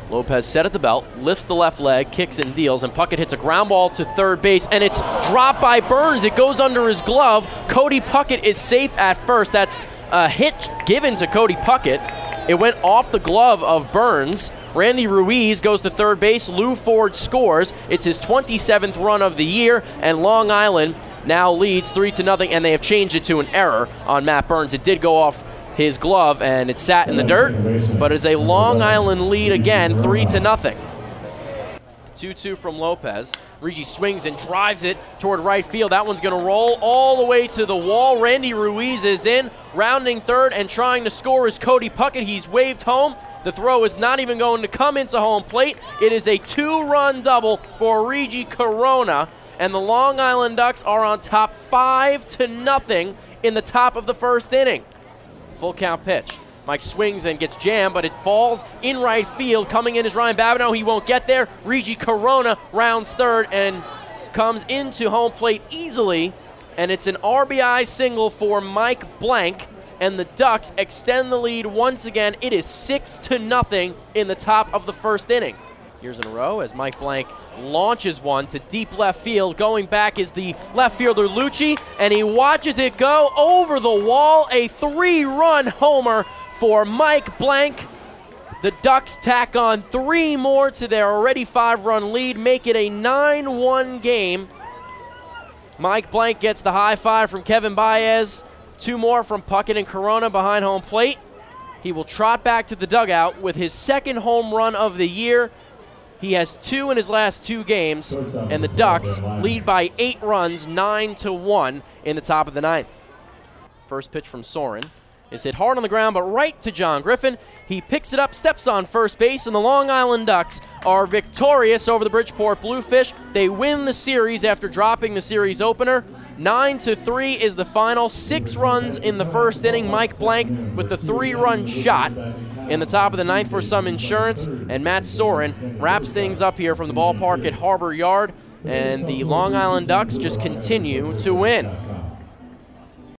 Lopez set at the belt, lifts the left leg, kicks and deals, and Puckett hits a ground ball to third base, and it's dropped by Burns. It goes under his glove. Cody Puckett is safe at first. That's a hit given to Cody Puckett. It went off the glove of Burns. Randy Ruiz goes to third base. Lou Ford scores. It's his 27th run of the year, and Long Island now leads 3-0, and they have changed it to an error on Matt Burns. It did go off his glove, and it sat in the dirt, but it's a Long Island lead again, 3-0. 2-2 from Lopez. Rigi swings and drives it toward right field. That one's going to roll all the way to the wall. Randy Ruiz is in, rounding third, and trying to score is Cody Puckett. He's waved home. The throw is not even going to come into home plate. It is a 2-run double for Rigi Corona, and the Long Island Ducks are on top 5-0 in the top of the first inning. Full count pitch. Mike swings and gets jammed, but it falls in right field. Coming in is Ryan Babineau. He won't get there. Rigi Corona rounds third and comes into home plate easily, and it's an RBI single for Mike Blank, and the Ducks extend the lead once again. It is 6-0 in the top of the first inning. Years in a row as Mike Blank launches one to deep left field. Going back is the left fielder Lucci, and he watches it go over the wall. A 3-run homer for Mike Blank. The Ducks tack on 3 more to their already 5-run lead, make it a 9-1 game. Mike Blank gets the high five from Kevin Baez. 2 more from Puckett and Corona behind home plate. He will trot back to the dugout with his 2nd home run of the year. He has 2 in his last 2 games, and the Ducks lead by 8 runs, 9-1 in the top of the 9th. First pitch from Soren is hit hard on the ground, but right to John Griffin. He picks it up, steps on first base, and the Long Island Ducks are victorious over the Bridgeport Bluefish. They win the series after dropping the series opener. 9-3 is the final. 6 runs in the first inning. Mike Blank with the 3-run shot in the top of the 9th for some insurance, and Matt Soren wraps things up here from the ballpark at Harbor Yard, and the Long Island Ducks just continue to win.